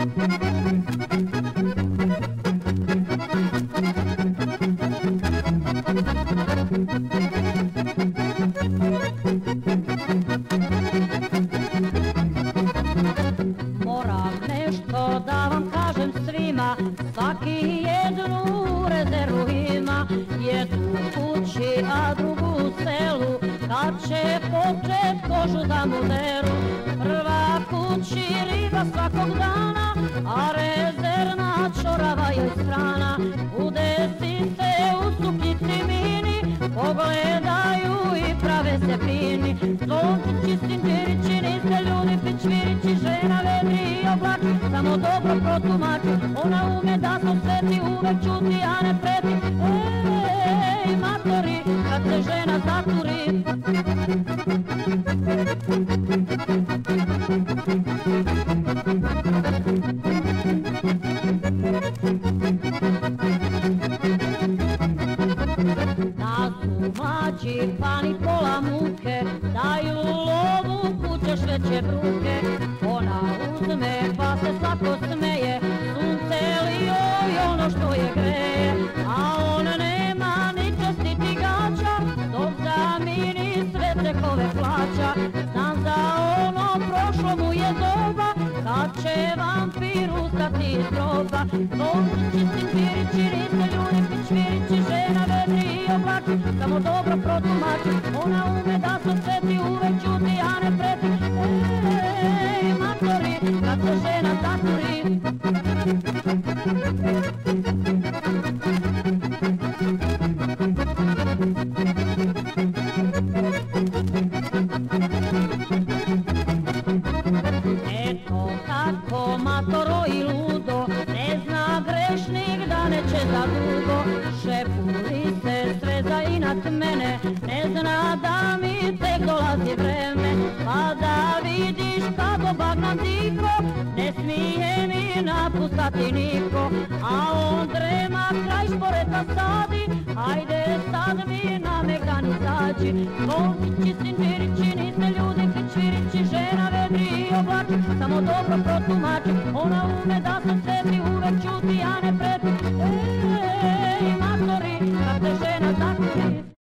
Moram nešto da vam kažem svima, svaki jednu rezervu ima, jednu u kući, a drugu u selu, kad će počet kožu da mu deru. Prva kući riba svakog dana, a rezervna čorava joj strana. Udesi se u suknjici mini, pogledaju i prave se fini. Zvončići, sinđirići, niste ljudi pičvirići, žena vedri i oblači, samo dobro protumači. Ona ume da se osveti, uvek čuti, a ne preti. Ej, matori, kad se žena zaturi. Da su mlađi pa ni pola muke, daju lovu kućeš veće bruke. Ona uzme pa se svako smeje, sunce li joj ono što je greje. A on nema ni čestiti gaća, dok za mini sve cekove plaća. Znam za ono prošlo mu je doba, kad će vampir ustati iz groba. Zvončići, sinđirići, niste ljudi pičvirići, žena vedri i oblači, samo dobro protumači. Ona ume da se osveti, uvek čuti, a ne preti. Ej, matori, kad se žena zaturi. Eto tako matoro i ludo, ne zna grešnik da neće za dugo. Šepuri se sreza inat mene, ne zna da mi tek dolazi vreme. Pa da vidiš kako bagnam tiho, ne smije mi napustati niko. A on drema kraj šporeta sadi, hajde sad mi na megdan izađi. Zvončići, sinđirići, niste ljudi pičvirići, žena vedri i oblači, samo dobro protumači. Ona ume da se osveti, uvek čuti, a ne preti. Ej, matori, kad se žena zaturi.